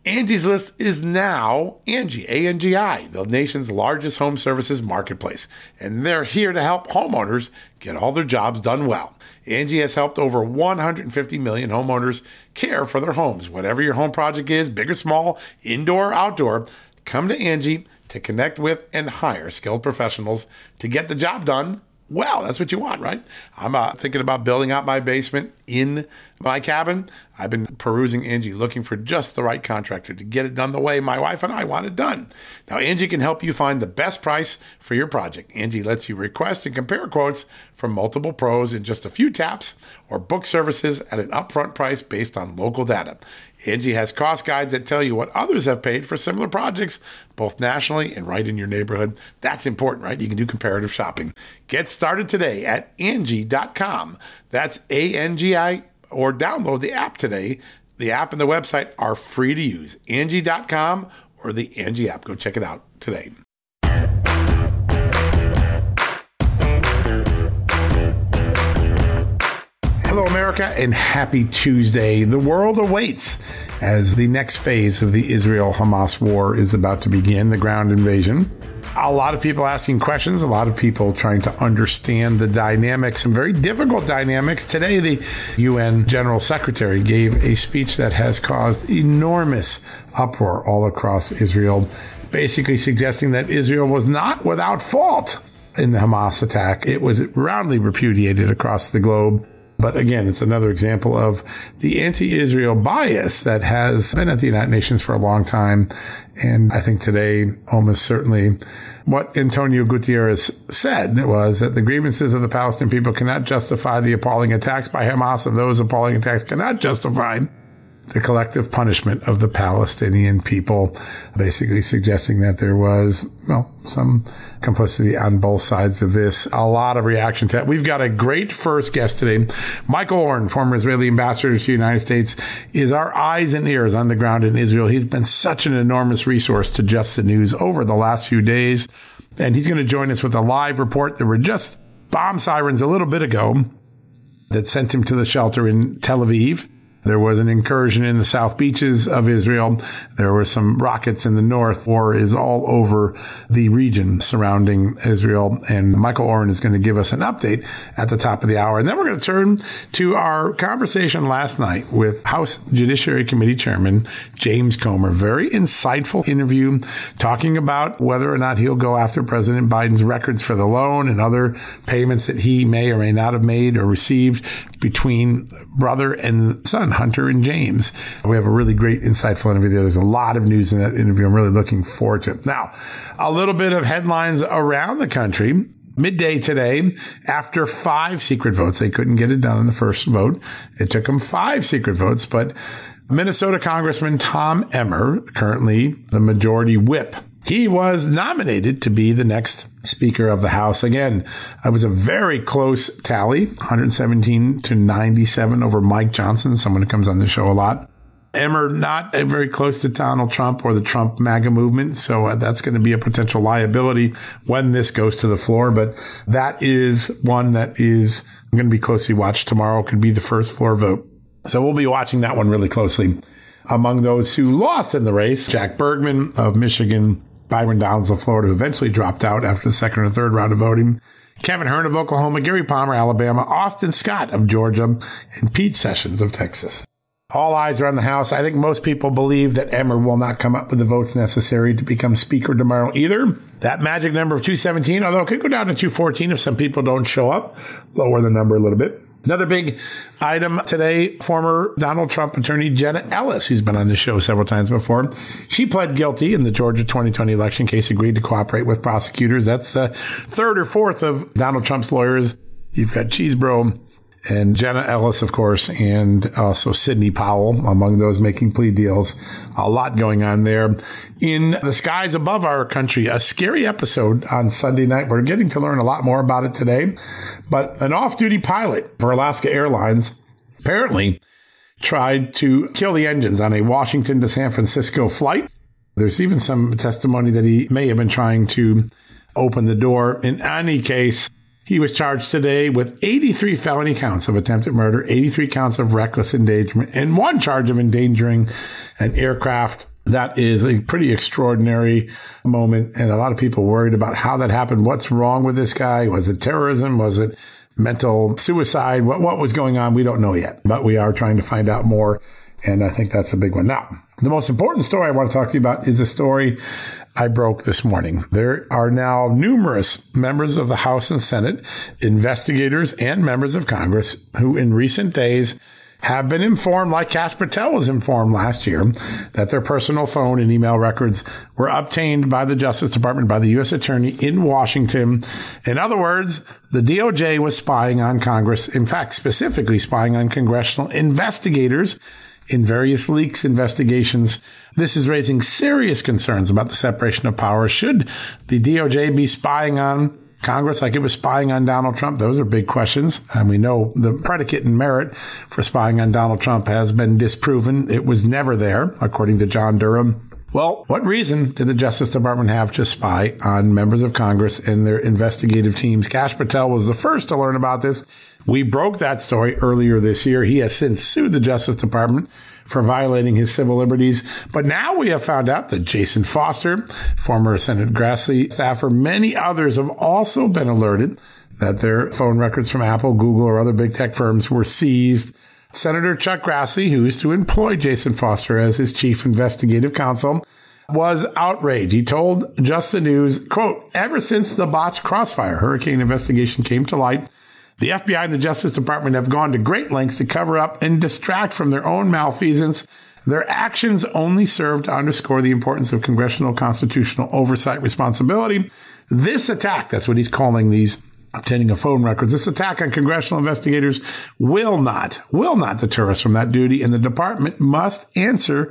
Angie's List is now Angie, A-N-G-I, the nation's largest home services marketplace. And they're here to help homeowners get all their jobs done well. Angie has helped over 150 million homeowners care for their homes. Whatever your home project is, big or small, indoor or outdoor, come to Angie to connect with and hire skilled professionals to get the job done well. That's what you want, right? I'm thinking about building out my basement in my cabin. I've been perusing Angie, looking for just the right contractor to get it done the way my wife and I want it done. Now, Angie can help you find the best price for your project. Angie lets you request and compare quotes from multiple pros in just a few taps or book services at an upfront price based on local data. Angie has cost guides that tell you what others have paid for similar projects, both nationally and right in your neighborhood. That's important, right? You can do comparative shopping. Get started today at Angie.com. That's A-N-G-I, or download the app today. The app and the website are free to use. Angie.com or the Angie app. Go check it out today. Hello, America, and happy Tuesday. The world awaits as the next phase of the Israel-Hamas war is about to begin, the ground invasion. A lot of people asking questions, a lot of people trying to understand the dynamics, some very difficult dynamics. Today, the UN General Secretary gave a speech that has caused enormous uproar all across Israel, basically suggesting that Israel was not without fault in the Hamas attack. It was roundly repudiated across the globe. But again, it's another example of the anti-Israel bias that has been at the United Nations for a long time. And I think today, almost certainly, what Antonio Guterres said was that the grievances of the Palestinian people cannot justify the appalling attacks by Hamas, and those appalling attacks cannot justify the collective punishment of the Palestinian people, basically suggesting that there was, some complicity on both sides of this. A lot of reaction to that. We've got a great first guest today. Michael Oren, former Israeli ambassador to the United States, is our eyes and ears on the ground in Israel. He's been such an enormous resource to Just the News over the last few days. And he's going to join us with a live report. There were just bomb sirens a little bit ago that sent him to the shelter in Tel Aviv. There was an incursion in the south beaches of Israel. There were some rockets in the north. War is all over the region surrounding Israel. And Michael Oren is going to give us an update at the top of the hour. And then we're going to turn to our conversation last night with House Judiciary Committee Chairman James Comer. Very insightful interview talking about whether or not he'll go after President Biden's records for the loan and other payments that he may or may not have made or received between brother and son, Hunter and James. We have a really great, insightful interview there. There's a lot of news in that interview. I'm really looking forward to it. Now, a little bit of headlines around the country. Midday today, after 5 secret votes, they couldn't get it done in the first vote. It took them 5 secret votes, but Minnesota Congressman Tom Emmer, currently the majority whip, he was nominated to be the next Speaker of the House. Again, it was a very close tally, 117 to 97 over Mike Johnson, someone who comes on the show a lot. Emmer not very close to Donald Trump or the Trump MAGA movement, so that's going to be a potential liability when this goes to the floor. But that is one that is going to be closely watched tomorrow. Could be the first floor vote. So we'll be watching that one really closely. Among those who lost in the race, Jack Bergman of Michigan, Byron Donalds of Florida, who eventually dropped out after the second or third round of voting, Kevin Hern of Oklahoma, Gary Palmer, Alabama, Austin Scott of Georgia, and Pete Sessions of Texas. All eyes are on the House. I think most people believe that Emmer will not come up with the votes necessary to become Speaker tomorrow either. That magic number of 217, although it could go down to 214 if some people don't show up, lower the number a little bit. Another big item today, former Donald Trump attorney Jenna Ellis, who's been on the show several times before. She pled guilty in the Georgia 2020 election case, agreed to cooperate with prosecutors. That's the third or fourth of Donald Trump's lawyers. You've got Cheesebro and Jenna Ellis, of course, and also Sidney Powell among those making plea deals. A lot going on there. In the skies above our country, a scary episode on Sunday night. We're getting to learn a lot more about it today. But an off-duty pilot for Alaska Airlines apparently tried to kill the engines on a Washington to San Francisco flight. There's even some testimony that he may have been trying to open the door. In any case, he was charged today with 83 felony counts of attempted murder, 83 counts of reckless endangerment, and 1 charge of endangering an aircraft. That is a pretty extraordinary moment. And a lot of people worried about how that happened. What's wrong with this guy? Was it terrorism? Was it mental suicide? What was going on? We don't know yet, but we are trying to find out more. And I think that's a big one. Now, the most important story I want to talk to you about is a story I broke this morning. There are now numerous members of the House and Senate, investigators, and members of Congress who in recent days have been informed, like Kash Patel was informed last year, that their personal phone and email records were obtained by the Justice Department, by the U.S. Attorney in Washington. In other words, the DOJ was spying on Congress, in fact, specifically spying on congressional investigators in various leaks investigations. This is raising serious concerns about the separation of powers. Should the DOJ be spying on Congress like it was spying on Donald Trump? Those are big questions. And we know the predicate and merit for spying on Donald Trump has been disproven. It was never there, according to John Durham. Well, what reason did the Justice Department have to spy on members of Congress and their investigative teams? Kash Patel was the first to learn about this. We broke that story earlier this year. He has since sued the Justice Department for violating his civil liberties. But now we have found out that Jason Foster, former Senator Grassley staffer, many others have also been alerted that their phone records from Apple, Google, or other big tech firms were seized. Senator Chuck Grassley, who used to employ Jason Foster as his chief investigative counsel, was outraged. He told Just the News, quote, "Ever since the botched Crossfire hurricane investigation came to light, the FBI and the Justice Department have gone to great lengths to cover up and distract from their own malfeasance. Their actions only serve to underscore the importance of congressional constitutional oversight responsibility. This attack," that's what he's calling these obtaining of phone records, "this attack on congressional investigators will not deter us from that duty, and the department must answer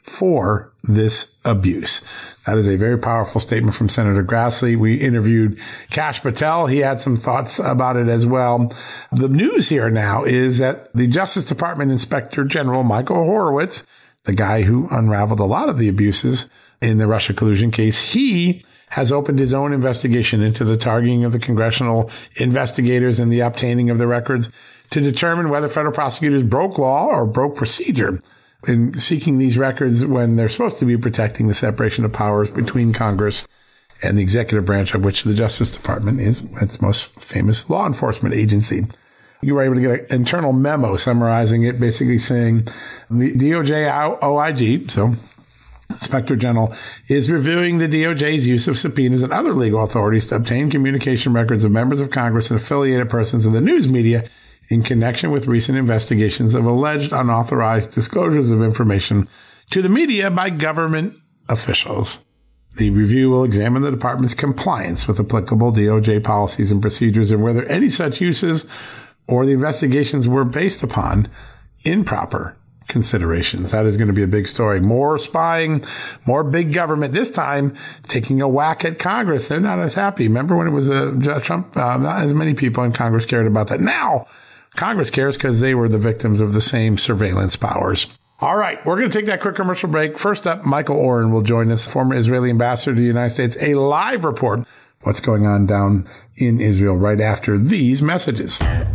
for this abuse." That is a very powerful statement from Senator Grassley. We interviewed Kash Patel. He had some thoughts about it as well. The news here now is that the Justice Department Inspector General Michael Horowitz, the guy who unraveled a lot of the abuses in the Russia collusion case, he has opened his own investigation into the targeting of the congressional investigators and the obtaining of the records to determine whether federal prosecutors broke law or broke procedure in seeking these records when they're supposed to be protecting the separation of powers between Congress and the executive branch, of which the Justice Department is its most famous law enforcement agency. You were able to get an internal memo summarizing it, basically saying the DOJ OIG, so Inspector General, is reviewing the DOJ's use of subpoenas and other legal authorities to obtain communication records of members of Congress and affiliated persons in the news media in connection with recent investigations of alleged unauthorized disclosures of information to the media by government officials. The review will examine the department's compliance with applicable DOJ policies and procedures and whether any such uses or the investigations were based upon improper considerations. That is going to be a big story. More spying, more big government, this time taking a whack at Congress. They're not as happy. Remember when it was Trump? Not as many people in Congress cared about that. Now, Congress cares because they were the victims of the same surveillance powers. All right, we're going to take that quick commercial break. First up, Michael Oren will join us, former Israeli ambassador to the United States, a live report what's going on down in Israel right after these messages.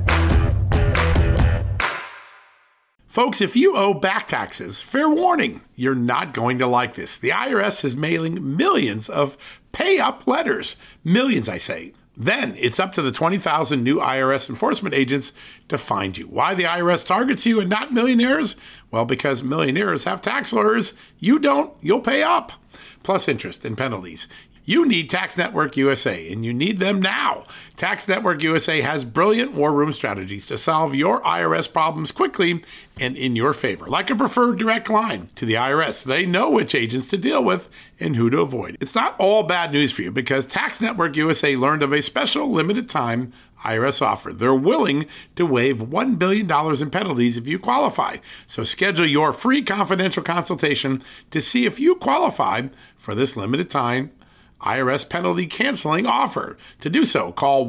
Folks, if you owe back taxes, fair warning, you're not going to like this. The IRS is mailing millions of pay-up letters. Millions, I say. Then it's up to the 20,000 new IRS enforcement agents to find you. Why the IRS targets you and not millionaires? Well, because millionaires have tax lawyers. You don't. You'll pay up. Plus interest and penalties. You need Tax Network USA, and you need them now. Tax Network USA has brilliant war room strategies to solve your IRS problems quickly and in your favor. Like a preferred direct line to the IRS, they know which agents to deal with and who to avoid. It's not all bad news for you because Tax Network USA learned of a special limited time IRS offer. They're willing to waive $1 billion in penalties if you qualify. So schedule your free confidential consultation to see if you qualify for this limited time IRS penalty canceling offer. To do so, call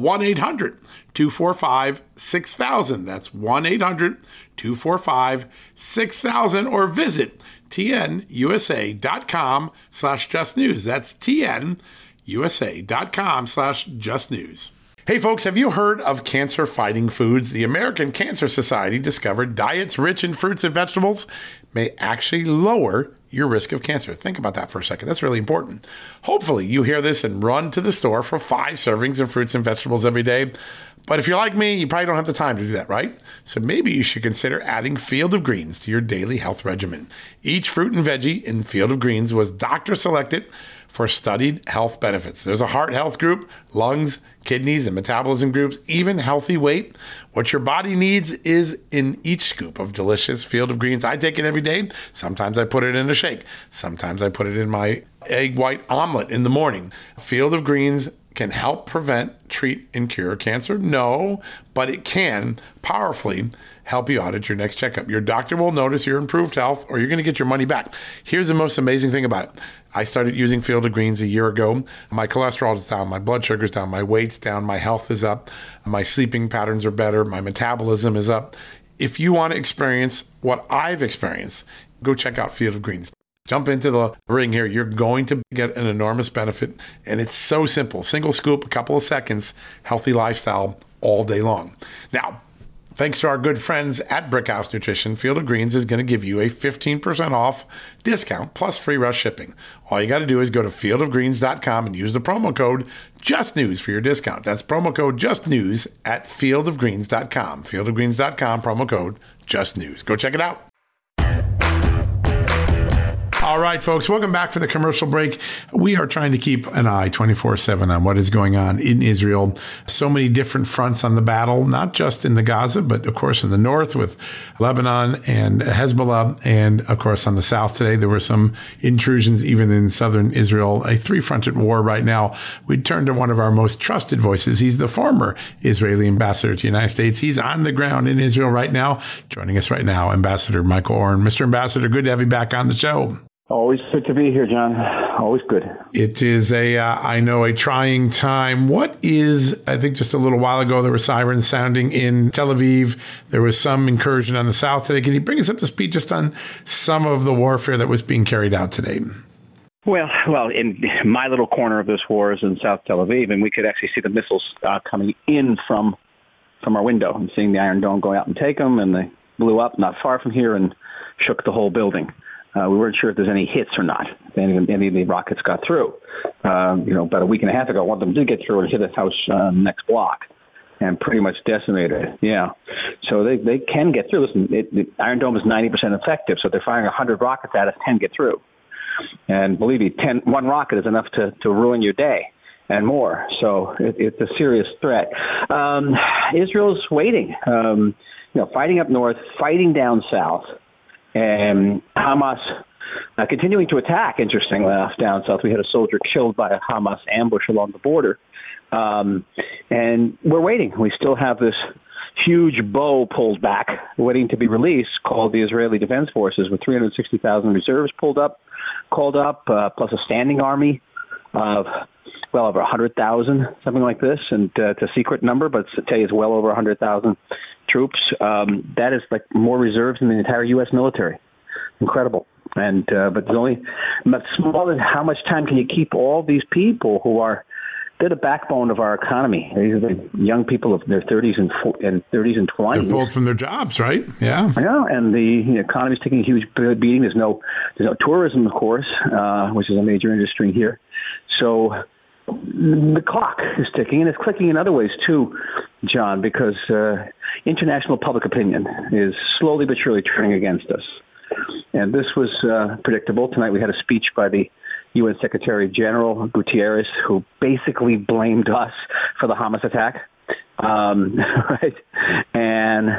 1-800-245-6000. That's 1-800-245-6000 or visit tnusa.com/justnews. That's tnusa.com/justnews. Hey folks, have you heard of cancer-fighting foods? The American Cancer Society discovered diets rich in fruits and vegetables may actually lower your risk of cancer. Think about that for a second. That's really important. Hopefully you hear this and run to the store for 5 servings of fruits and vegetables every day. But if you're like me, you probably don't have the time to do that, right? So maybe you should consider adding Field of Greens to your daily health regimen. Each fruit and veggie in Field of Greens was doctor selected for studied health benefits. There's a heart health group, lungs, kidneys, and metabolism groups, even healthy weight. What your body needs is in each scoop of delicious Field of Greens. I take it every day. Sometimes I put it in a shake. Sometimes I put it in my egg white omelet in the morning. Field of Greens can help prevent, treat, and cure cancer? No, but it can powerfully help you out at your next checkup. Your doctor will notice your improved health, or you're going to get your money back. Here's the most amazing thing about it. I started using Field of Greens a year ago. My cholesterol is down, my blood sugar's down, my weight's down, my health is up, my sleeping patterns are better, my metabolism is up. If you want to experience what I've experienced, go check out Field of Greens. Jump into the ring here. You're going to get an enormous benefit. And it's so simple. Single scoop, a couple of seconds, healthy lifestyle all day long. Now, thanks to our good friends at Brickhouse Nutrition, Field of Greens is going to give you a 15% off discount plus free rush shipping. All you got to do is go to fieldofgreens.com and use the promo code JUSTNEWS for your discount. That's promo code JUSTNEWS at fieldofgreens.com. Fieldofgreens.com, promo code JUSTNEWS. Go check it out. All right, folks, welcome back for the commercial break. We are trying to keep an eye 24/7 on what is going on in Israel. So many different fronts on the battle, not just in the Gaza, but of course in the north with Lebanon and Hezbollah. And of course on the south today, there were some intrusions even in southern Israel, a 3-fronted war right now. We turn to one of our most trusted voices. He's the former Israeli ambassador to the United States. He's on the ground in Israel right now. Joining us right now, Ambassador Michael Oren. Mr. Ambassador, good to have you back on the show. Always good to be here, John. Always good. It is I know, a trying time. What is, I think just a little while ago, there were sirens sounding in Tel Aviv. There was some incursion on the south today. Can you bring us up to speed just on some of the warfare that was being carried out today? Well, in my little corner of this war is in South Tel Aviv, and we could actually see the missiles coming in from our window and seeing the Iron Dome going out and take them, and they blew up not far from here and shook the whole building. We weren't sure if there's any hits or not. Any of the rockets got through. About a week and a half ago, one of them did get through and hit a house next block and pretty much decimated it. Yeah. So they can get through. Listen, the Iron Dome is 90% effective, so they're firing 100 rockets at us, 10 get through. And believe me, one rocket is enough to ruin your day and more. So it's a serious threat. Israel's waiting, fighting up north, fighting down south. And Hamas continuing to attack, interestingly enough, down south. We had a soldier killed by a Hamas ambush along the border. And we're waiting. We still have this huge bow pulled back, waiting to be released, called the Israeli Defense Forces, with 360,000 reserves called up, plus a standing army of well over 100,000, something like this. And it's a secret number, but I tell you, it's well over 100,000 troops. That is like more reserves than the entire U.S. military. Incredible. And but there's only small. How much time can you keep all these people who they're the backbone of our economy? These are the young people of their 30s and 20s. They're pulled from their jobs, right? Yeah. Yeah, and the economy is taking a huge beating. There's no tourism, of course, which is a major industry here. So the clock is ticking, and it's clicking in other ways too, John, because international public opinion is slowly but surely turning against us. And this was predictable. Tonight we had a speech by the UN Secretary General Guterres, who basically blamed us for the Hamas attack. Right? And,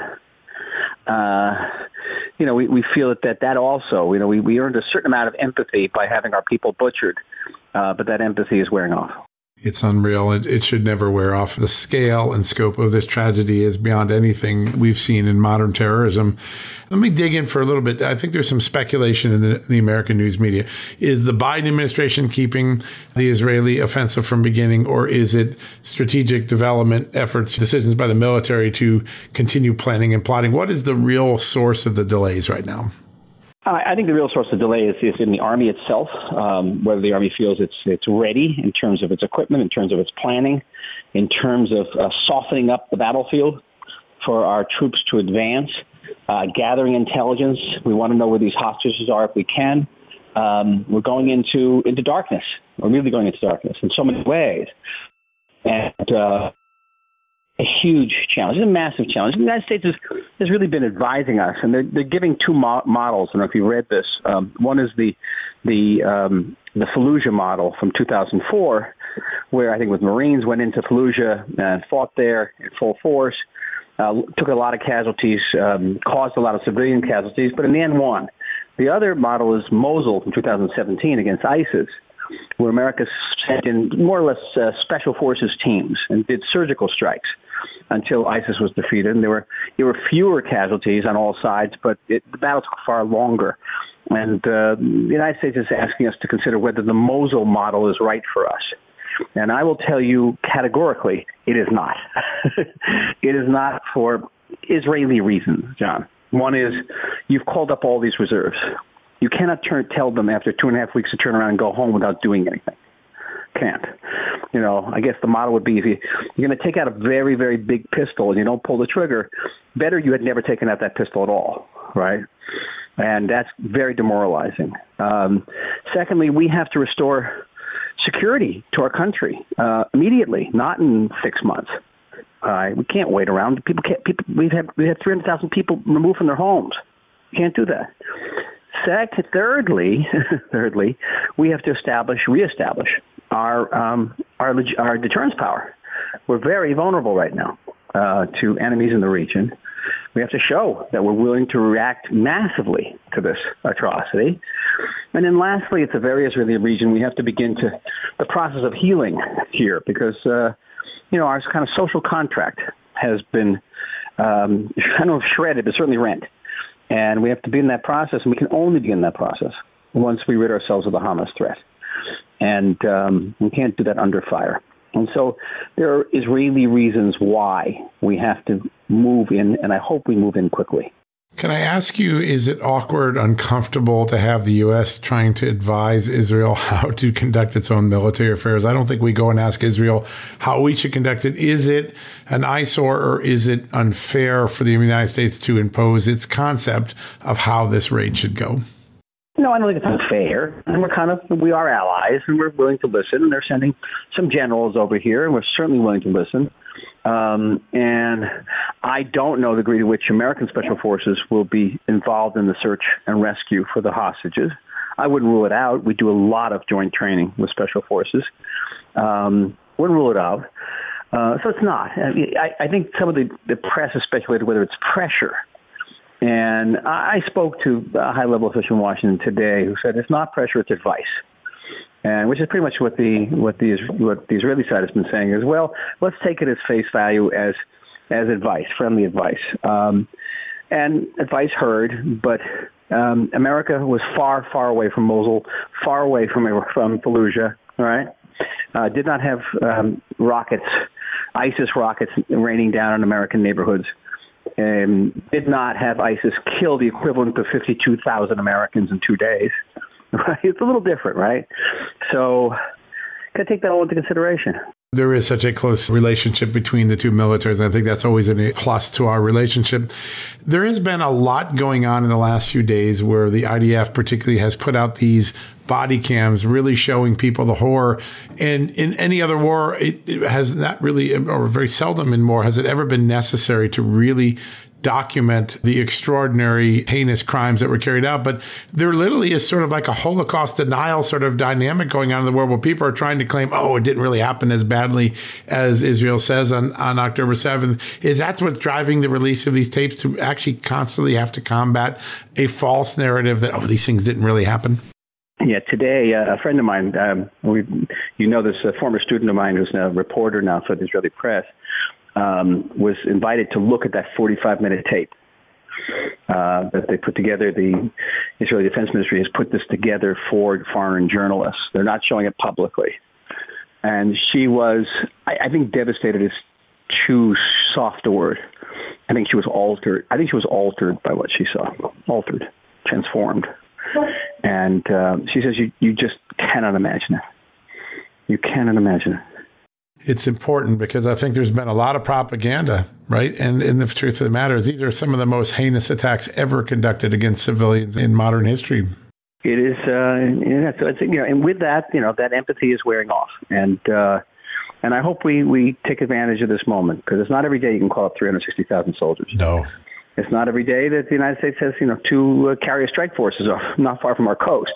we feel that also, we earned a certain amount of empathy by having our people butchered, but that empathy is wearing off. It's unreal. It should never wear off. The scale and scope of this tragedy is beyond anything we've seen in modern terrorism. Let me dig in for a little bit. I think there's some speculation in the American news media. Is the Biden administration keeping the Israeli offensive from beginning, or is it strategic development efforts, decisions by the military to continue planning and plotting? What is the real source of the delays right now? I think the real source of delay is in the Army itself, whether the Army feels it's ready in terms of its equipment, in terms of its planning, in terms of softening up the battlefield for our troops to advance, gathering intelligence. We want to know where these hostages are if we can. We're going into darkness. We're really going into darkness in so many ways. And a huge challenge, a massive challenge. The United States has really been advising us, and they're giving two models. I don't know if you read this. One is the Fallujah model from 2004, where I think with Marines went into Fallujah and fought there in full force, took a lot of casualties, caused a lot of civilian casualties, but in the end won. The other model is Mosul from 2017 against ISIS, where America sent in more or less special forces teams and did surgical strikes until ISIS was defeated. And there were fewer casualties on all sides, but the battle took far longer. And the United States is asking us to consider whether the Mosul model is right for us. And I will tell you categorically, it is not. It is not for Israeli reasons, John. One is you've called up all these reserves. You cannot tell them after 2.5 weeks to turn around and go home without doing anything. Can't. I guess the model would be if you're going to take out a very, very big pistol and you don't pull the trigger, better you had never taken out that pistol at all, right? And that's very demoralizing. Secondly, we have to restore security to our country immediately, not in 6 months. We can't wait around. We've had 300,000 people removed from their homes. Can't do that. Thirdly, we have to reestablish our deterrence power. We're very vulnerable right now to enemies in the region. We have to show that we're willing to react massively to this atrocity. And then lastly, it's a very Israeli region. We have to begin the process of healing here because, our kind of social contract has been, I don't know if shredded, but certainly rent. And we have to begin that process, and we can only begin that process once we rid ourselves of the Hamas threat. And we can't do that under fire. And so there are Israeli reasons why we have to move in, and I hope we move in quickly. Can I ask you, is it awkward, uncomfortable to have the U.S. trying to advise Israel how to conduct its own military affairs? I don't think we go and ask Israel how we should conduct it. Is it an eyesore or is it unfair for the United States to impose its concept of how this raid should go? No, I don't think it's unfair. And we are allies and we're willing to listen. And they're sending some generals over here and we're certainly willing to listen. And I don't know the degree to which American Special Forces will be involved in the search and rescue for the hostages. I wouldn't rule it out. We do a lot of joint training with Special Forces. Wouldn't rule it out. So it's not. I think some of the press has speculated whether it's pressure. And I spoke to a high-level official in Washington today who said it's not pressure, it's advice. And which is pretty much what the Israeli side has been saying is, well, let's take it as face value as advice, friendly advice. And advice heard, but America was far, far away from Mosul, far away from Fallujah, all right? Did not have rockets, ISIS rockets raining down on American neighborhoods. Did not have ISIS kill the equivalent of 52,000 Americans in 2 days. Right? It's a little different, right? So, got to take that all into consideration. There is such a close relationship between the two militaries, and I think that's always a plus to our relationship. There has been a lot going on in the last few days where the IDF particularly has put out these body cams really showing people the horror. And in any other war, it has not really, or very seldom in war, has it ever been necessary to really document the extraordinary heinous crimes that were carried out. But there literally is sort of like a Holocaust denial sort of dynamic going on in the world where people are trying to claim, oh, it didn't really happen as badly as Israel says on October 7th. Is that's what's driving the release of these tapes, to actually constantly have to combat a false narrative that, oh, these things didn't really happen? Yeah, today, a friend of mine, this former student of mine who's a reporter now for the Israeli press, was invited to look at that 45-minute tape that they put together. The Israeli Defense Ministry has put this together for foreign journalists. They're not showing it publicly. And she was, I think devastated is too soft a word. I think she was altered. I think she was altered by what she saw. Altered, transformed. And she says, you just cannot imagine it. You cannot imagine it. It's important because I think there's been a lot of propaganda, right? And the truth of the matter is these are some of the most heinous attacks ever conducted against civilians in modern history. It is, so it's, and with that, that empathy is wearing off, and I hope we take advantage of this moment, because it's not every day you can call up 360,000 soldiers. No, it's not every day that the United States has, two carrier strike forces not far from our coast,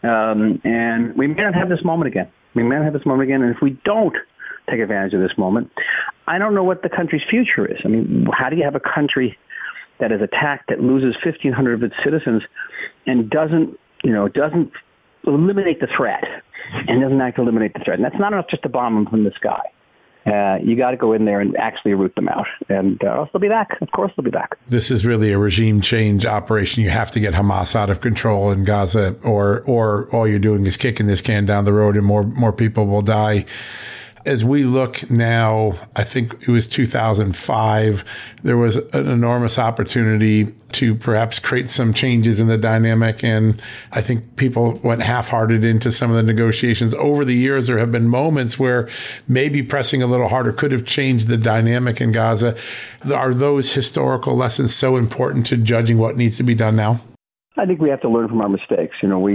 and we may not have this moment again. And if we don't take advantage of this moment, I don't know what the country's future is. I mean, how do you have a country that is attacked, that loses 1,500 of its citizens, and doesn't eliminate the threat, and doesn't actually eliminate the threat? And that's not enough just to bomb them from the sky. You got to go in there and actually root them out. And else they'll be back. Of course they'll be back. This is really a regime change operation. You have to get Hamas out of control in Gaza, or all you're doing is kicking this can down the road and more people will die. As we look now, I think it was 2005, there was an enormous opportunity to perhaps create some changes in the dynamic. And I think people went half-hearted into some of the negotiations. Over the years, there have been moments where maybe pressing a little harder could have changed the dynamic in Gaza. Are those historical lessons so important to judging what needs to be done now? I think we have to learn from our mistakes.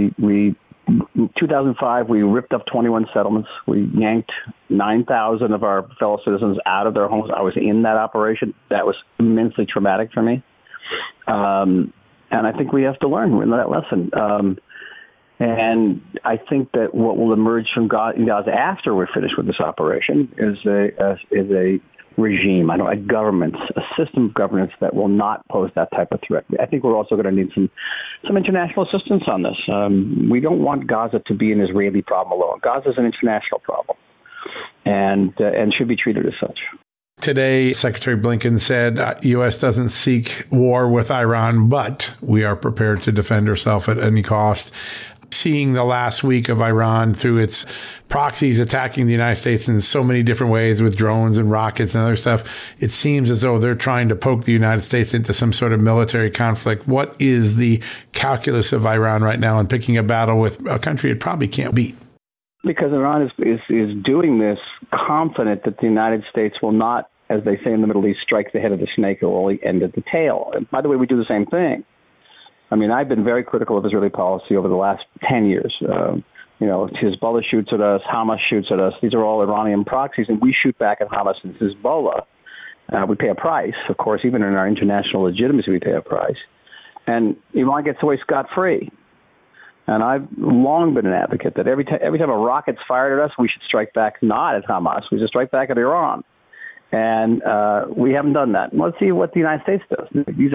In 2005, we ripped up 21 settlements. We yanked 9,000 of our fellow citizens out of their homes. I was in that operation. That was immensely traumatic for me. And I think we have to learn that lesson. And I think that what will emerge from Gaza after we're finished with this operation is a regime, a government, a system of governance that will not pose that type of threat. I think we're also going to need some international assistance on this. We don't want Gaza to be an Israeli problem alone. Gaza is an international problem, and should be treated as such. Today, Secretary Blinken said U.S. doesn't seek war with Iran, but we are prepared to defend ourselves at any cost. Seeing the last week of Iran through its proxies attacking the United States in so many different ways with drones and rockets and other stuff, it seems as though they're trying to poke the United States into some sort of military conflict. What is the calculus of Iran right now in picking a battle with a country it probably can't beat? Because Iran is doing this confident that the United States will not, as they say in the Middle East, strike the head of the snake or only end at the tail. And by the way, we do the same thing. I mean, I've been very critical of Israeli policy over the last 10 years. Hezbollah shoots at us, Hamas shoots at us. These are all Iranian proxies, and we shoot back at Hamas and Hezbollah. We pay a price, of course. Even in our international legitimacy, we pay a price. And Iran gets away scot-free. And I've long been an advocate that every time a rocket's fired at us, we should strike back not at Hamas. We should strike back at Iran. And we haven't done that. Let's see what the United States does.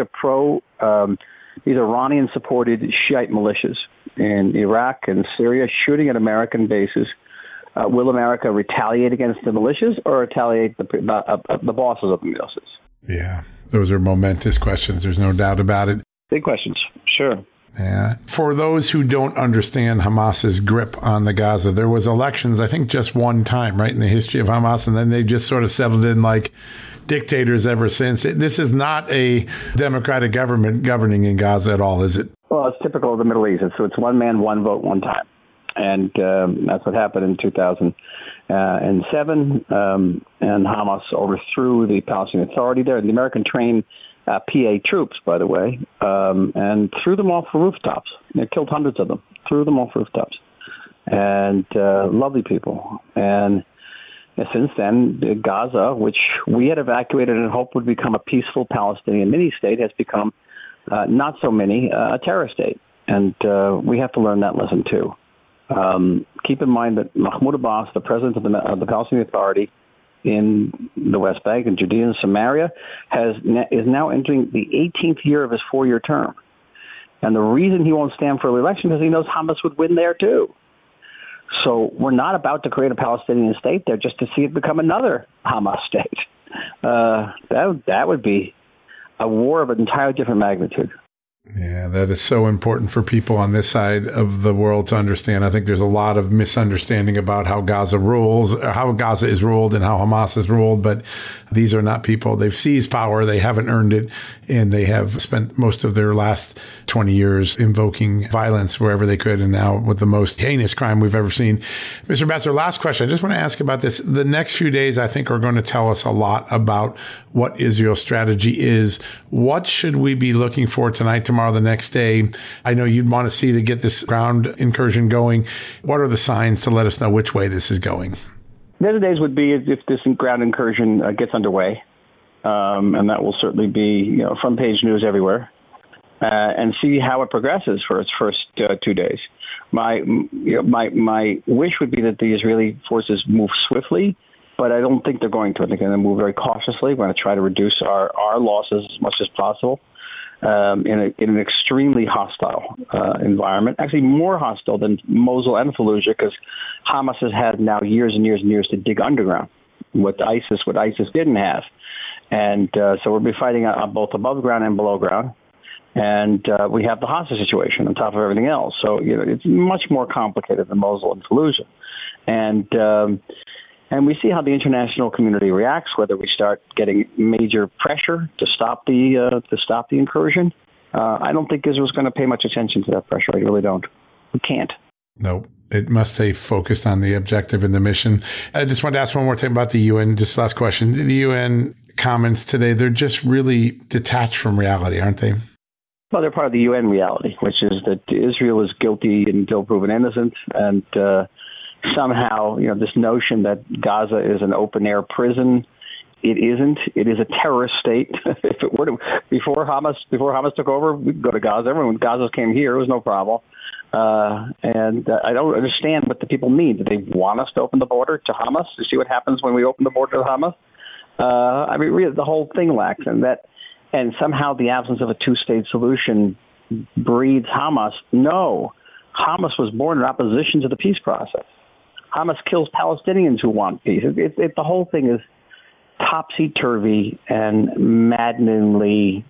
These Iranian-supported Shiite militias in Iraq and Syria shooting at American bases. Will America retaliate against the militias or retaliate the bosses of the militias? Yeah, those are momentous questions. There's no doubt about it. Big questions, sure. Yeah. For those who don't understand Hamas's grip on the Gaza, there was elections, I think, just one time, right, in the history of Hamas, and then they just sort of settled in like dictators ever since. This is not a democratic government governing in Gaza at all, is it? Well, it's typical of the Middle East. So it's one man, one vote, one time. And that's what happened in 2007. And Hamas overthrew the Palestinian Authority there. And the American trained PA troops, by the way, and threw them off the rooftops. They killed hundreds of them, threw them off rooftops. And lovely people. And since then, Gaza, which we had evacuated and hoped would become a peaceful Palestinian mini-state, has become, not so many, a terror state. And we have to learn that lesson, too. Keep in mind that Mahmoud Abbas, the president of the Palestinian Authority in the West Bank and Judea and Samaria, is now entering the 18th year of his 4-year term. And the reason he won't stand for re-election is he knows Hamas would win there, too. So we're not about to create a Palestinian state there just to see it become another Hamas state. That would be a war of an entirely different magnitude. Yeah, that is so important for people on this side of the world to understand. I think there's a lot of misunderstanding about how Gaza rules, or how Gaza is ruled and how Hamas is ruled. But these are not people. They've seized power. They haven't earned it. And they have spent most of their last 20 years invoking violence wherever they could. And now with the most heinous crime we've ever seen. Mr. Ambassador, last question. I just want to ask about this. The next few days, I think, are going to tell us a lot about what Israel's strategy is. What should we be looking for tonight tomorrow, the next day. I know you'd want to see to get this ground incursion going. What are the signs to let us know which way this is going? The other days would be if this ground incursion gets underway, and that will certainly be front page news everywhere, and see how it progresses for its first 2 days. My wish would be that the Israeli forces move swiftly, but I don't think they're going to. I think they're going to move very cautiously. We're going to try to reduce our losses as much as possible in an extremely hostile environment, actually more hostile than Mosul and Fallujah, because Hamas has had now years and years and years to dig underground, what ISIS didn't have. And so we'll be fighting on both above ground and below ground. And we have the hostage situation on top of everything else. So, it's much more complicated than Mosul and Fallujah. And we see how the international community reacts, whether we start getting major pressure to stop the incursion. I don't think Israel's going to pay much attention to that pressure. I really don't. We can't. No, it must stay focused on the objective and the mission. I just wanted to ask one more thing about the UN. Just last question. The UN comments today, they're just really detached from reality, aren't they? Well, they're part of the UN reality, which is that Israel is guilty until proven innocent. And somehow, this notion that Gaza is an open-air prison, it isn't. It is a terrorist state. If it were to, before Hamas took over, we'd go to Gaza. When Gaza came here, it was no problem. And I don't understand what the people mean. Do they want us to open the border to Hamas to see what happens when we open the border to Hamas? Really, the whole thing lacks, and somehow the absence of a two-state solution breeds Hamas. No, Hamas was born in opposition to the peace process. Hamas kills Palestinians who want peace. The whole thing is topsy-turvy and maddeningly,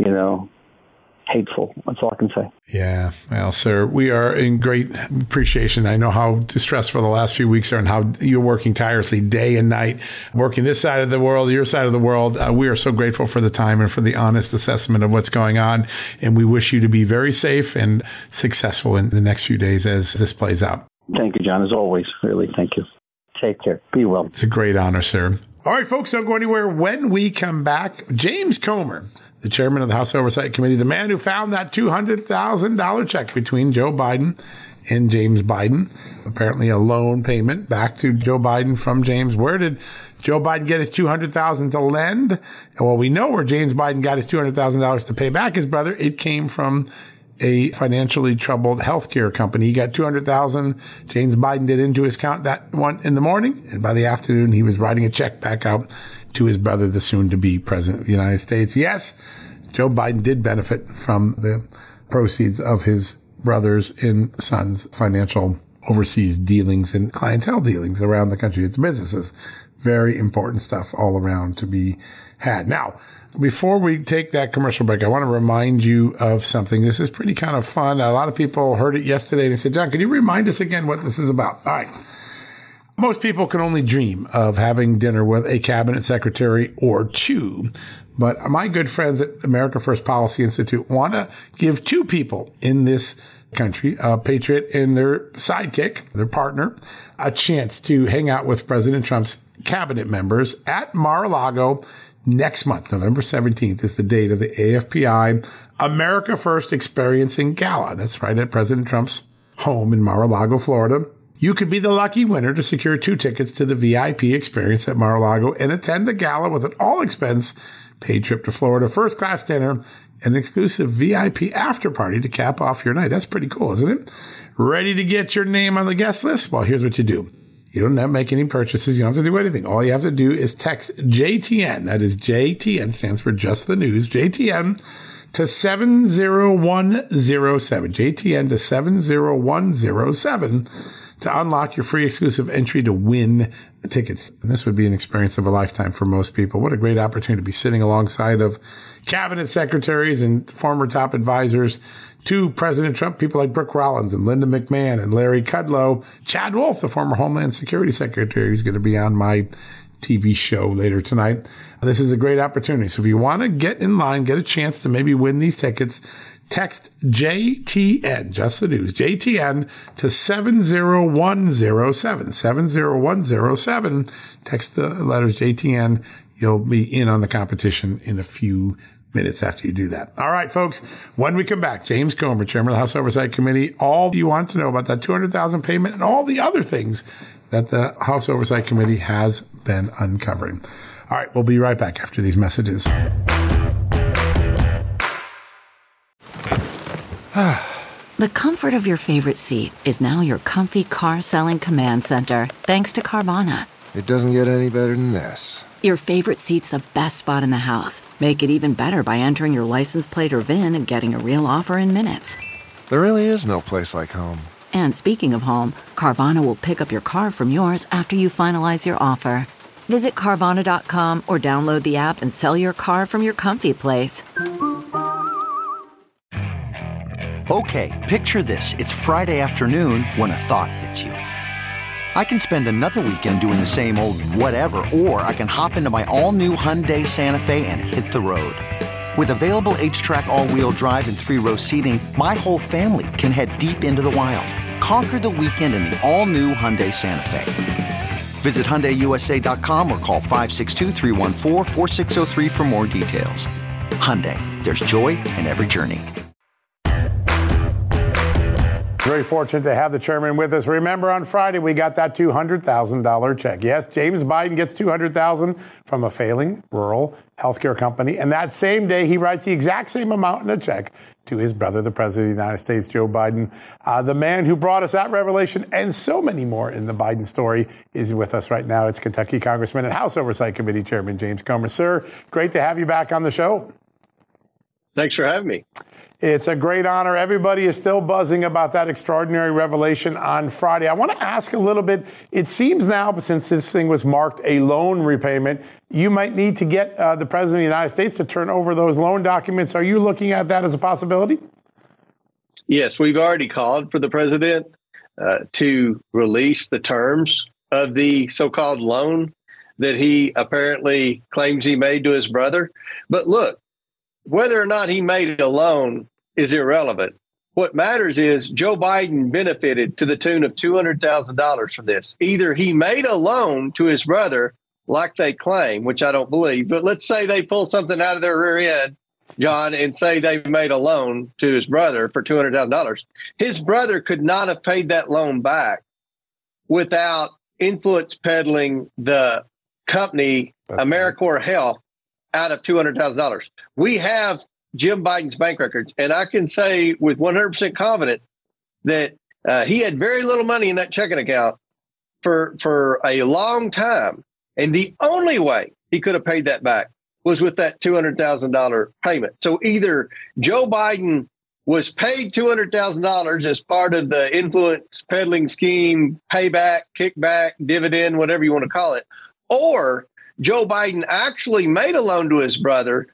hateful. That's all I can say. Yeah. Well, sir, we are in great appreciation. I know how distressful the last few weeks are and how you're working tirelessly day and night, working this side of the world, your side of the world. We are so grateful for the time and for the honest assessment of what's going on. And we wish you to be very safe and successful in the next few days as this plays out. Thank you, John, as always. Really, thank you. Take care. Be well. It's a great honor, sir. All right, folks, don't go anywhere. When we come back, James Comer, the chairman of the House Oversight Committee, the man who found that $200,000 check between Joe Biden and James Biden, apparently a loan payment back to Joe Biden from James. Where did Joe Biden get his $200,000 to lend? Well, we know where James Biden got his $200,000 to pay back his brother. It came from a financially troubled healthcare company. He got $200,000. James Biden did into his account that one in the morning, and by the afternoon, he was writing a check back out to his brother, the soon-to-be president of the United States. Yes, Joe Biden did benefit from the proceeds of his brother's and son's financial overseas dealings and clientele dealings around the country. It's businesses. Very important stuff all around to be had. Now, before we take that commercial break, I want to remind you of something. This is pretty kind of fun. A lot of people heard it yesterday and they said, John, can you remind us again what this is about? All right. Most people can only dream of having dinner with a cabinet secretary or two. But my good friends at America First Policy Institute want to give two people in this country, a patriot and their sidekick, their partner, a chance to hang out with President Trump's cabinet members at Mar-a-Lago next month. November 17th is the date of the AFPI America First Experiencing Gala. That's right at President Trump's home in Mar-a-Lago, Florida. You could be the lucky winner to secure 2 tickets to the VIP experience at Mar-a-Lago and attend the gala with an all-expense paid trip to Florida, first-class dinner, an exclusive VIP after party to cap off your night. That's pretty cool, isn't it? Ready to get your name on the guest list? Well, here's what you do. You don't have to make any purchases. You don't have to do anything. All you have to do is text JTN. That is JTN, stands for Just the News. JTN to 70107. JTN to 70107 to unlock your free exclusive entry to win tickets. And this would be an experience of a lifetime for most people. What a great opportunity to be sitting alongside of cabinet secretaries and former top advisors to President Trump, people like Brooke Rollins and Linda McMahon and Larry Kudlow, Chad Wolf, the former Homeland Security Secretary, who's going to be on my TV show later tonight. This is a great opportunity. So if you want to get in line, get a chance to maybe win these tickets, text JTN, Just the News, JTN to 70107, 70107. Text the letters JTN. You'll be in on the competition in a few minutes after you do that. All right, folks, when we come back, James Comer, Chairman of the House Oversight Committee, all you want to know about that $200,000 payment and all the other things that the House Oversight Committee has been uncovering. All right, we'll be right back after these messages. The comfort of your favorite seat is now your comfy car selling command center, thanks to Carvana. It doesn't get any better than this. Your favorite seat's the best spot in the house. Make it even better by entering your license plate or VIN and getting a real offer in minutes. There really is no place like home. And speaking of home, Carvana will pick up your car from yours after you finalize your offer. Visit Carvana.com or download the app and sell your car from your comfy place. Okay, picture this. It's Friday afternoon when a thought hits you. I can spend another weekend doing the same old whatever, or I can hop into my all-new Hyundai Santa Fe and hit the road. With available H-Track all-wheel drive and 3-row seating, my whole family can head deep into the wild. Conquer the weekend in the all-new Hyundai Santa Fe. Visit HyundaiUSA.com or call 562-314-4603 for more details. Hyundai, there's joy in every journey. Very fortunate to have the chairman with us. Remember, on Friday, we got that $200,000 check. Yes, James Biden gets $200,000 from a failing rural healthcare company. And that same day, he writes the exact same amount in a check to his brother, the President of the United States, Joe Biden. The man who brought us that revelation and so many more in the Biden story is with us right now. It's Kentucky Congressman and House Oversight Committee Chairman James Comer. Sir, great to have you back on the show. Thanks for having me. It's a great honor. Everybody is still buzzing about that extraordinary revelation on Friday. I want to ask a little bit. It seems now, since this thing was marked a loan repayment, you might need to get the President of the United States to turn over those loan documents. Are you looking at that as a possibility? Yes, we've already called for the president to release the terms of the so-called loan that he apparently claims he made to his brother. But look, whether or not he made a loan is irrelevant. What matters is Joe Biden benefited to the tune of $200,000 from this. Either he made a loan to his brother, like they claim, which I don't believe, but let's say they pull something out of their rear end, John, and say they made a loan to his brother for $200,000. His brother could not have paid that loan back without influence peddling the company, AmeriCorps Health, out of $200,000. We have Jim Biden's bank records, and I can say with 100% confidence that he had very little money in that checking account for a long time. And the only way he could have paid that back was with that $200,000 payment. So either Joe Biden was paid $200,000 as part of the influence peddling scheme, payback, kickback, dividend, whatever you want to call it, or Joe Biden actually made a loan to his brother,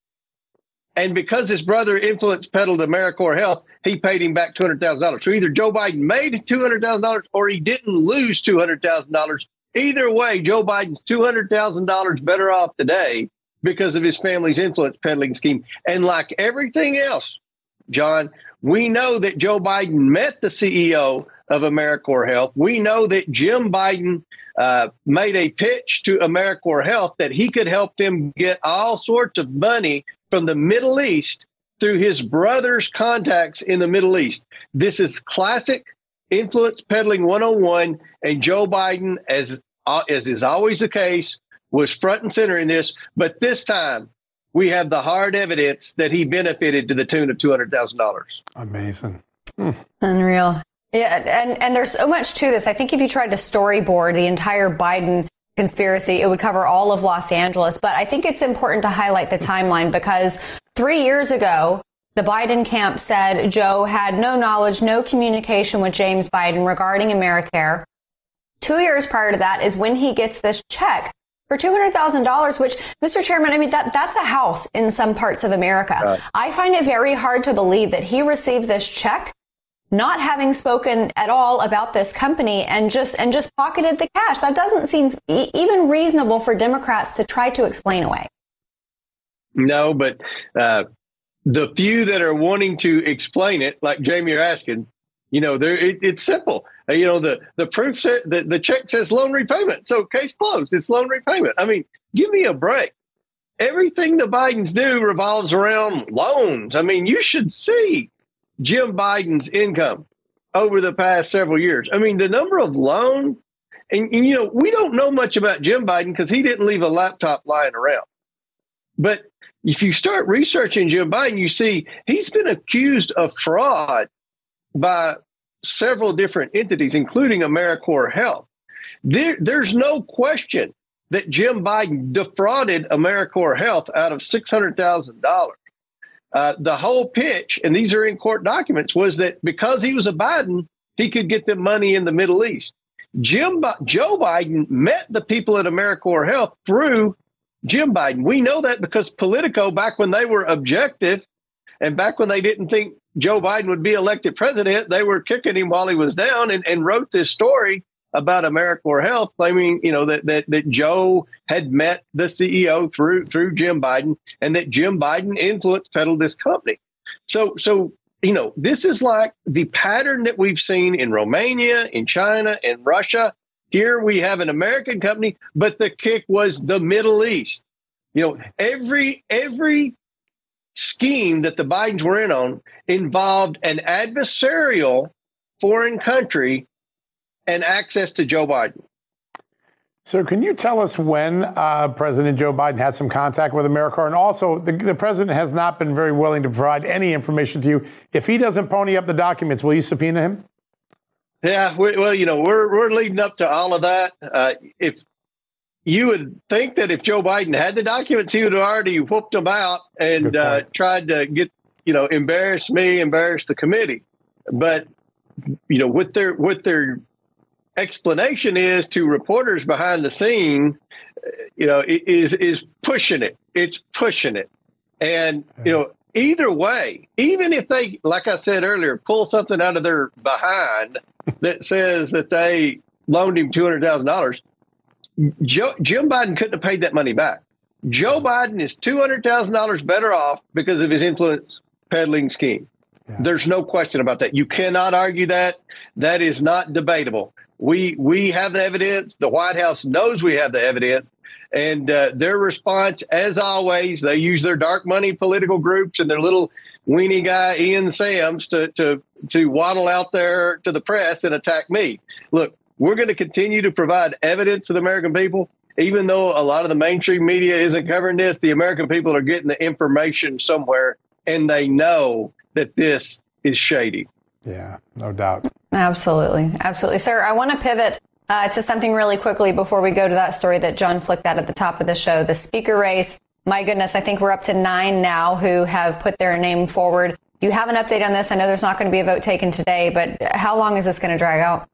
and because his brother influence peddled AmeriCorps Health, he paid him back $200,000. So either Joe Biden made $200,000 or he didn't lose $200,000. Either way, Joe Biden's $200,000 better off today because of his family's influence peddling scheme. And like everything else, John, we know that Joe Biden met the CEO of AmeriCorps Health. We know that Jim Biden made a pitch to AmeriCorps Health that he could help them get all sorts of money from the Middle East through his brother's contacts in the Middle East. This is classic influence peddling 101, and Joe Biden, as is always the case, was front and center in this. But this time, we have the hard evidence that he benefited to the tune of $200,000. Amazing. Unreal. Yeah, and there's so much to this. I think if you tried to storyboard the entire Biden conspiracy, it would cover all of Los Angeles. But I think it's important to highlight the timeline because 3 years ago, the Biden camp said Joe had no knowledge, no communication with James Biden regarding Americare. 2 years prior to that is when he gets this check for $200,000, which, Mr. Chairman, I mean, that's a house in some parts of America. I find it very hard to believe that he received this check not having spoken at all about this company and just pocketed the cash. That doesn't seem even reasonable for Democrats to try to explain away. No, but the few that are wanting to explain it, like Jamie, you're asking, it's simple. The proof said that the check says loan repayment. So case closed. It's loan repayment. I mean, give me a break. everything the Bidens do revolves around loans. I mean, you should see Jim Biden's income over the past several years. I mean, the number of loans, and we don't know much about Jim Biden because he didn't leave a laptop lying around. But if you start researching Jim Biden, you see he's been accused of fraud by several different entities, including AmeriCorps Health. There's no question that Jim Biden defrauded AmeriCorps Health out of $600,000. The whole pitch, and these are in court documents, was that because he was a Biden, he could get them money in the Middle East. Joe Biden met the people at AmeriCorps Health through Jim Biden. We know that because Politico, back when they were objective and back when they didn't think Joe Biden would be elected president, they were kicking him while he was down and wrote this story about AmeriCorps Health, claiming, that Joe had met the CEO through Jim Biden and that Jim Biden peddled this company. So, this is like the pattern that we've seen in Romania, in China, in Russia. Here we have an American company, but the kick was the Middle East. Every scheme that the Bidens were in on involved an adversarial foreign country and access to Joe Biden. So can you tell us when President Joe Biden had some contact with AmeriCorps? And also, the president has not been very willing to provide any information to you. If he doesn't pony up the documents, will you subpoena him? Yeah, we're leading up to all of that. If you would think that if Joe Biden had the documents, he would have already whooped them out and tried to get, embarrass me, embarrass the committee. But, what their explanation is to reporters behind the scene, is pushing it. It's pushing it. And, either way, even if they, like I said earlier, pull something out of their behind that says that they loaned him $200,000, Jim Biden couldn't have paid that money back. Joe Biden is $200,000 better off because of his influence peddling scheme. Yeah. There's no question about that. You cannot argue that. That is not debatable. We have the evidence. The White House knows we have the evidence. And their response, as always, they use their dark money political groups and their little weenie guy, Ian Sams, to waddle out there to the press and attack me. Look, we're going to continue to provide evidence to the American people. Even though a lot of the mainstream media isn't covering this, the American people are getting the information somewhere, and they know that this is shady. Yeah, no doubt. Absolutely. Absolutely. Sir, I want to pivot to something really quickly before we go to that story that John flicked at the top of the show, the speaker race. My goodness, I think we're up to 9 now who have put their name forward. Do you have an update on this? I know there's not going to be a vote taken today, but how long is this going to drag out?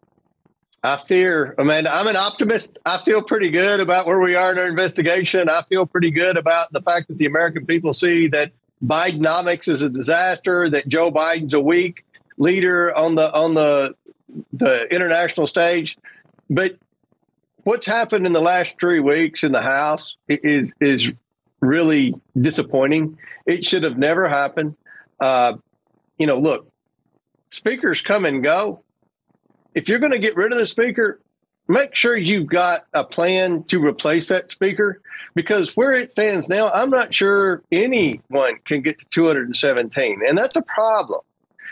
Amanda, I'm an optimist. I feel pretty good about where we are in our investigation. I feel pretty good about the fact that the American people see that Bidenomics is a disaster, that Joe Biden's a weak leader on the international stage. But what's happened in the last 3 weeks in the House is really disappointing. It should have never happened. Look, speakers come and go. If you're going to get rid of the speaker, make sure you've got a plan to replace that speaker, because where it stands now, I'm not sure anyone can get to 217. And that's a problem.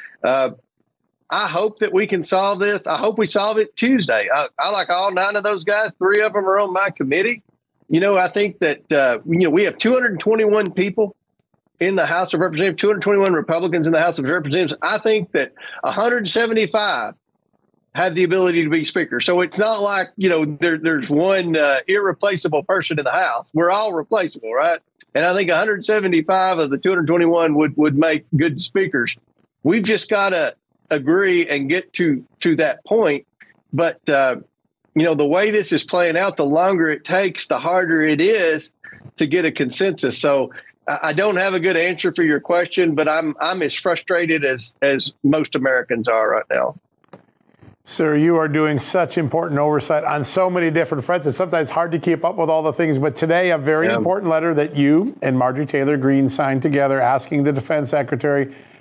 I hope that we can solve this. I hope we solve it Tuesday. I like all 9 of those guys. 3 of them are on my committee. I think that, we have 221 people in the House of Representatives, 221 Republicans in the House of Representatives. I think that 175 have the ability to be speaker. So it's not like, there's one irreplaceable person in the House. We're all replaceable, right? And I think 175 of the 221 would make good speakers. We've just got to agree and get to that point. But, the way this is playing out, the longer it takes, the harder it is to get a consensus. So I don't have a good answer for your question, but I'm as frustrated as most Americans are right now. Sir, you are doing such important oversight on so many different fronts. It's sometimes hard to keep up with all the things. But today, a very important letter that you and Marjorie Taylor Greene signed together asking the defense secretary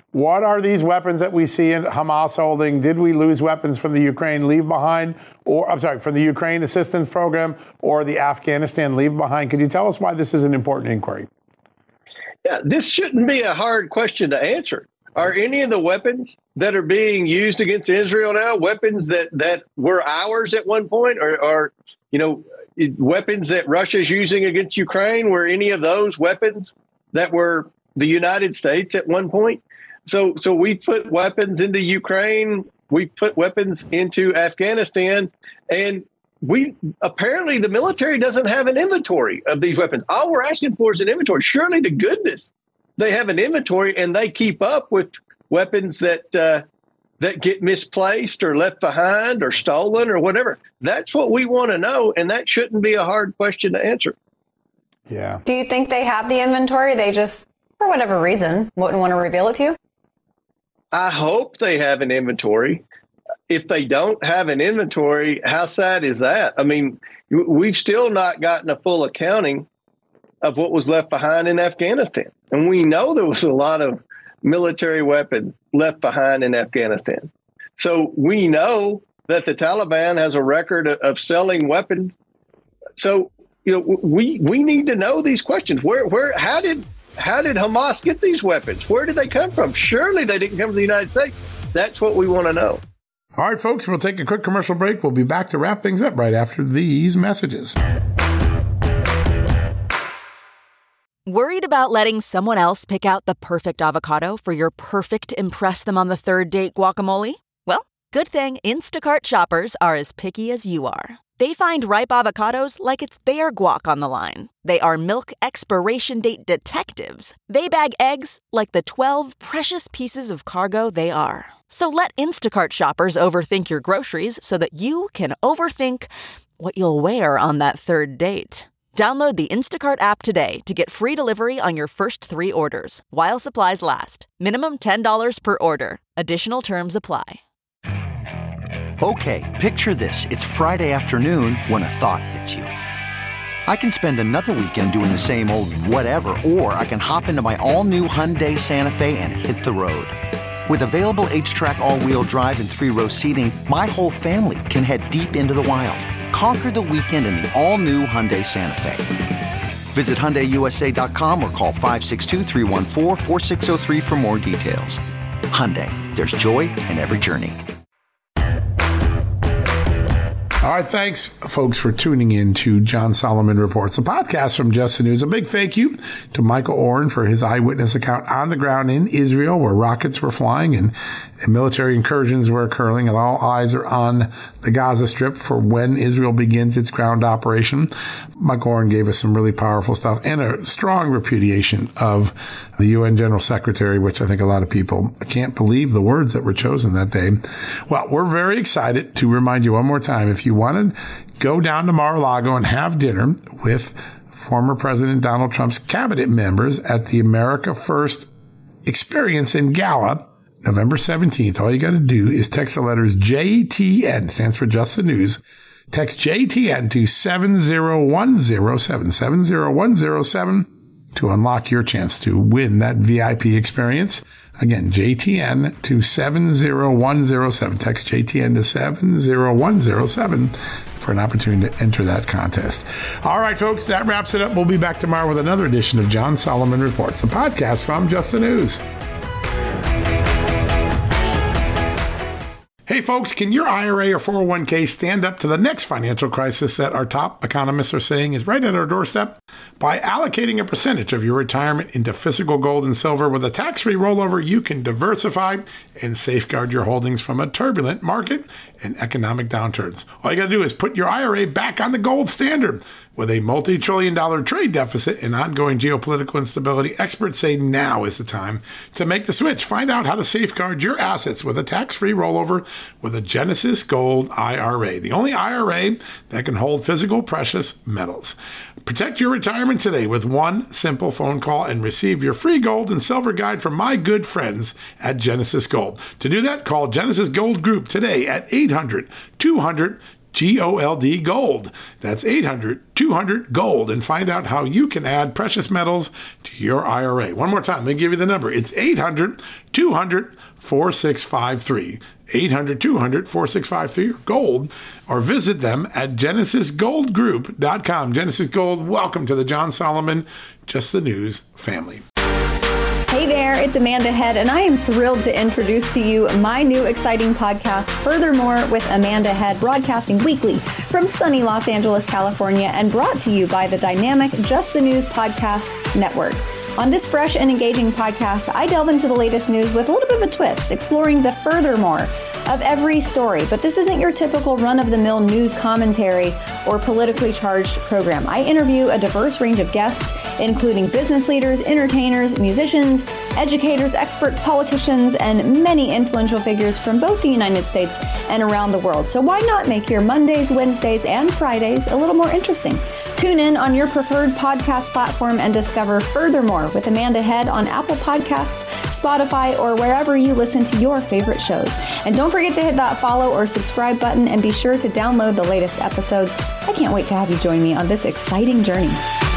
What are these weapons that we see in Hamas holding? Did we lose weapons from the Ukraine leave behind, from the Ukraine assistance program or the Afghanistan leave behind? Could you tell us why this is an important inquiry? Yeah, this shouldn't be a hard question to answer. Are any of the weapons that are being used against Israel now weapons that were ours at one point, or weapons that Russia's using against Ukraine? Were any of those weapons that were the United States at one point? So we put weapons into Ukraine, we put weapons into Afghanistan, and apparently the military doesn't have an inventory of these weapons. All we're asking for is an inventory. Surely to goodness they have an inventory and they keep up with weapons that get misplaced or left behind or stolen or whatever. That's what we want to know, and that shouldn't be a hard question to answer. Yeah. Do you think they have the inventory? They just, for whatever reason, wouldn't want to reveal it to you? I hope they have an inventory. If they don't have an inventory, how sad is that? I mean, we've still not gotten a full accounting of what was left behind in Afghanistan. And we know there was a lot of military weapons left behind in Afghanistan. So we know that the Taliban has a record of selling weapons. So, we need to know these questions. How did Hamas get these weapons? Where did they come from? Surely they didn't come from the United States. That's what we want to know. All right, folks, we'll take a quick commercial break. We'll be back to wrap things up right after these messages. Worried about letting someone else pick out the perfect avocado for your perfect impress them on the third date guacamole? Well, good thing Instacart shoppers are as picky as you are. They find ripe avocados like it's their guac on the line. They are milk expiration date detectives. They bag eggs like the 12 precious pieces of cargo they are. So let Instacart shoppers overthink your groceries so that you can overthink what you'll wear on that third date. Download the Instacart app today to get free delivery on your first 3 orders, while supplies last. Minimum $10 per order. Additional terms apply. Okay, picture this. It's Friday afternoon when a thought hits you. I can spend another weekend doing the same old whatever, or I can hop into my all-new Hyundai Santa Fe and hit the road. With available H-Track all-wheel drive and 3-row seating, my whole family can head deep into the wild. Conquer the weekend in the all-new Hyundai Santa Fe. Visit HyundaiUSA.com or call 562-314-4603 for more details. Hyundai, there's joy in every journey. All right, thanks, folks, for tuning in to John Solomon Reports, a podcast from Just the News. A big thank you to Michael Oren for his eyewitness account on the ground in Israel, where rockets were flying and military incursions were occurring, and all eyes are on the Gaza Strip for when Israel begins its ground operation. Michael Oren gave us some really powerful stuff and a strong repudiation of the UN General Secretary, which I think a lot of people can't believe the words that were chosen that day. Well, we're very excited to remind you one more time, if you want to go down to Mar-a-Lago and have dinner with former President Donald Trump's cabinet members at the America First Experience in Gala, November 17th, all you got to do is text the letters JTN, stands for Just the News. Text JTN to 70107, 70107 to unlock your chance to win that VIP experience. Again, JTN to 70107. Text JTN to 70107 for an opportunity to enter that contest. All right, folks, that wraps it up. We'll be back tomorrow with another edition of John Solomon Reports, a podcast from Just the News. Hey, folks, can your IRA or 401k stand up to the next financial crisis that our top economists are saying is right at our doorstep? By allocating a percentage of your retirement into physical gold and silver with a tax-free rollover, you can diversify and safeguard your holdings from a turbulent market and economic downturns. All you got to do is put your IRA back on the gold standard. With a multi-trillion-dollar trade deficit and ongoing geopolitical instability, experts say now is the time to make the switch. Find out how to safeguard your assets with a tax-free rollover with a Genesis Gold IRA, the only IRA that can hold physical precious metals. Protect your retirement today with one simple phone call and receive your free gold and silver guide from my good friends at Genesis Gold. To do that, call Genesis Gold Group today at 800-200-GENESIS. GOLD GOLD. That's 800-200-GOLD, and find out how you can add precious metals to your IRA. One more time, let me give you the number. It's 800-200-4653. 800-200-4653 gold, or visit them at GenesisGoldGroup.com. Genesis Gold, welcome to the John Solomon Just the News family. Hey there, it's Amanda Head, and I am thrilled to introduce to you my new exciting podcast, Furthermore with Amanda Head, broadcasting weekly from sunny Los Angeles, California, and brought to you by the dynamic Just the News Podcast Network. On this fresh and engaging podcast, I delve into the latest news with a little bit of a twist, exploring the furthermore of every story. But this isn't your typical run-of-the-mill news commentary or politically charged program. I interview a diverse range of guests, including business leaders, entertainers, musicians, educators, experts, politicians, and many influential figures from both the United States and around the world. So why not make your Mondays, Wednesdays, and Fridays a little more interesting? Tune in on your preferred podcast platform and discover Furthermore with Amanda Head on Apple Podcasts, Spotify, or wherever you listen to your favorite shows. And don't forget to hit that follow or subscribe button, and be sure to download the latest episodes. I can't wait to have you join me on this exciting journey.